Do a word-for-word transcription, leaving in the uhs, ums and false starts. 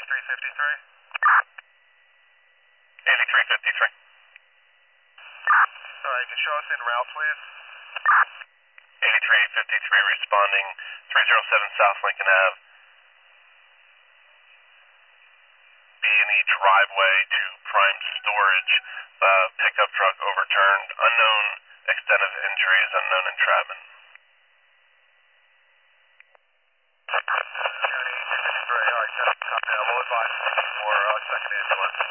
eighty-three fifty-three. eighty-three fifty-three. Alright, can you show us en route, please? eighty-three fifty-three responding, three oh seven South Lincoln Avenue. B and E driveway to Prime Storage. Uh, pickup truck overturned. Unknown extent of injuries, unknown entrapment. Alright, ten, come down. We'll advise you for uh, second ambulance.